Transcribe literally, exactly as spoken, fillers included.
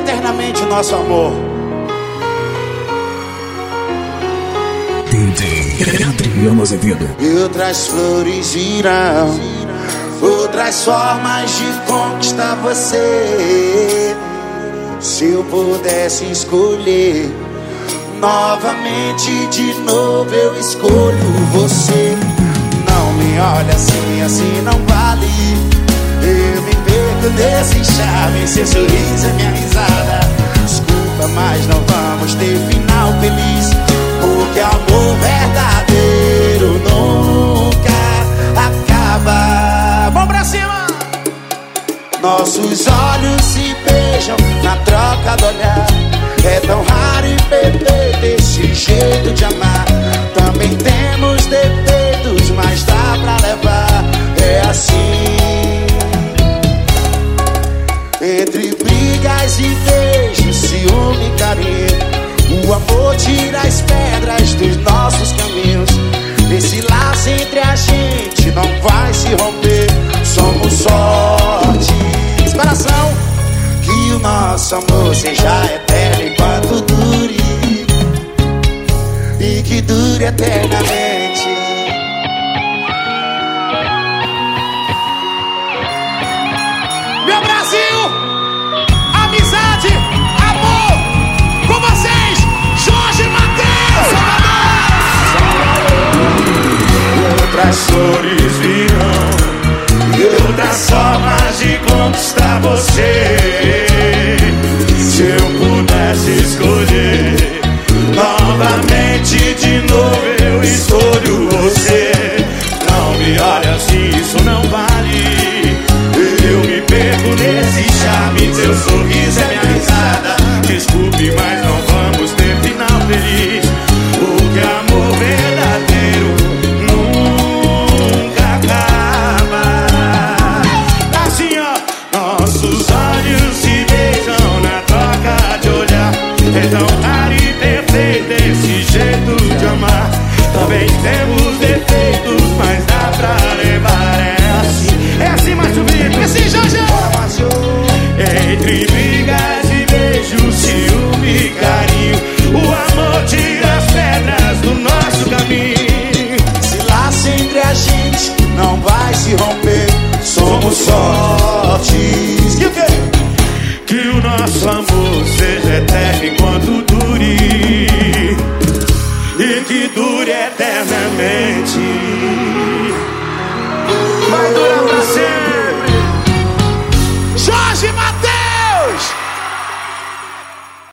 eternamente o nosso amor. D J Adriano Azevedo. E outras flores virão, outras formas de conquistar você. Se eu pudesse escolher novamente, de novo eu escolho você. Não me olha assim, assim não vale. Eu me perco nesse charme, seu sorriso é minha risada. Desculpa, mas não vamos ter final feliz, porque amor verdadeiro nunca acaba. Vamos pra cima! Nossos olhos se beijam na troca do olhar. É tão raro e perfeito esse jeito de amar. Também temos defeitos, mas dá pra levar. É assim. Entre brigas e beijos, ciúme e carinho, o amor tira as pedras dos nossos caminhos. Esse laço entre a gente não vai se romper. Somos sorte, coração. Que o nosso amor seja eterno enquanto dure, e que dure eternamente. Meu Brasil, amizade, amor, com vocês, Jorge Mateus. E outras flores virão, e outras formas de conquistar você. Se eu pudesse escolher novamente, de novo eu escolho você. Não me olha assim, isso não vale. Eu me perco nesse charme, teu sorriso é minha risada. Desculpe, mas não vamos ter final feliz, porque amor verdadeiro nunca acaba. Assim ó, nossos olhos se beijam na troca de olhar. É tão raro e perfeito esse jeito de amar. Também temos defeitos, mas dá pra levar. É assim, é assim, mais subido. É assim, Jorge. Entre brigas e beijos, ciúme e carinho, o amor tira as pedras do nosso caminho. Esse laço entre a gente não vai se romper. Somos sortes. E o quê? Que o nosso amor seja eterno enquanto dura,